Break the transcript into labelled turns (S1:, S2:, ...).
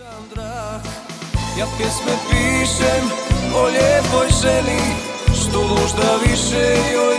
S1: Ja pjesme pišem o lijepoj ženi, što možda više joj